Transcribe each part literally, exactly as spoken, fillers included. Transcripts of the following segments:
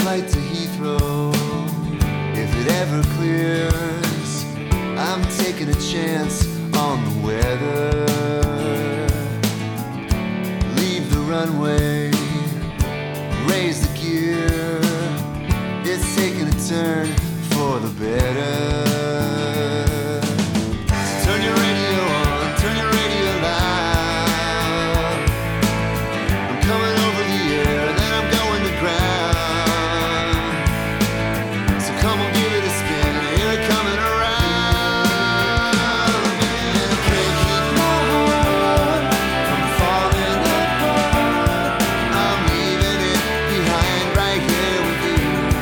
flight to Heathrow. If it ever clears, I'm taking a chance on the weather. Leave the runway, raise the gear. It's taking a turn for the better. So turn your radio on, turn your radio loud. I'm coming over the air and then I'm going to ground. So come on, give it a spin, I hear it coming around. And I can't keep my heart from falling apart. I'm leaving it behind right here with you.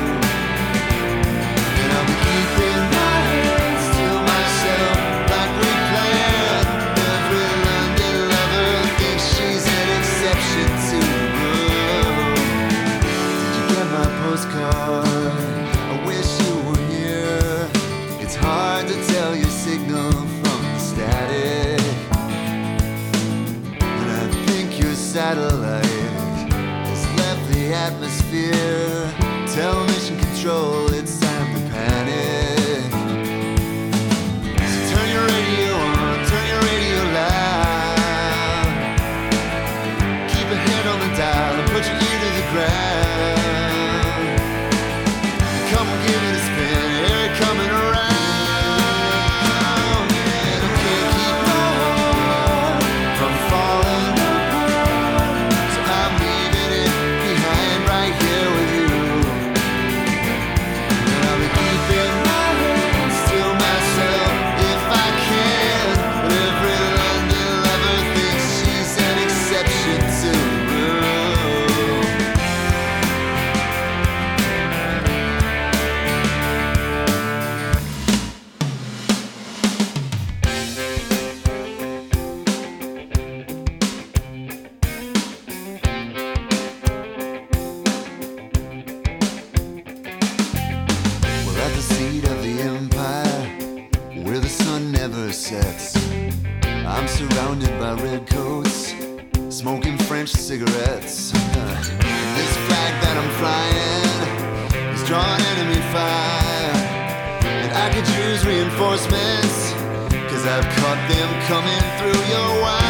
And I'll be keeping my hands to myself like we planned. Every London lover thinks she's an exception to the rule. Did you get my postcard? I wish you were here. It's hard to tell your signal from the static. And I think your satellite has left the atmosphere. Tell mission control it's time to panic. So turn your radio on, turn your radio loud. Keep a hand on the dial and put your ear to the ground. Come on, give it a spin, hear it coming around. And I can't keep my heart from falling apart. So I'm leaving it behind right here with you. And I'll be keeping my hands to myself if I can. But every London lover thinks she's an exception to the rule. We're at the seat of the empire, where the sun never sets. I'm surrounded by red coats, smoking French cigarettes. And this flag that I'm flying is drawing enemy fire. And I could use reinforcements, cause I've caught them coming through your wire.